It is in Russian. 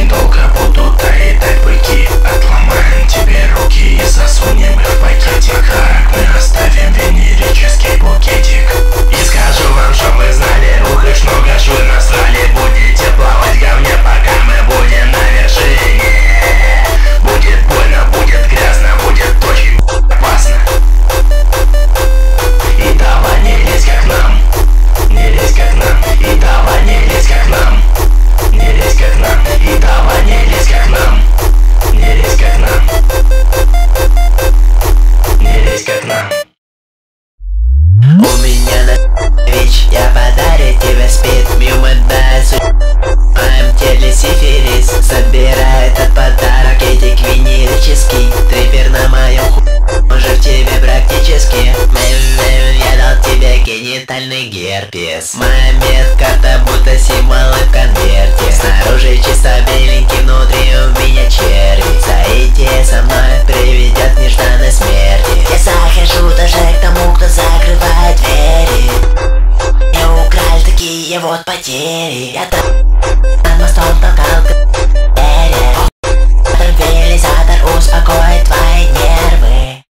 недолго будут доедать быки. Отломаем тебе руки и засунем их в пакетик. Как мы оставим венерический букетик. И скажу вам, что вы знали, ух, ишь много швы насрали. Будете плавать в говне, пока мы будем на вершине. Будет больно, будет грязно, будет очень опасно. И давай не лезь как нам, не лезь как нам. И давай не лезь как нам, не лезь как нам. И давай не лезь как нам, не лезь как нам, не лезь как нам. У меня на ВИЧ, я подарю тебе спид. Мюмэдайсу, АМТ сифилис. Собирай этот подарок, этик венерический. Трипер на моем уже в тебе практически. Я дал тебе генитальный герпес. Моя медкарта будто символ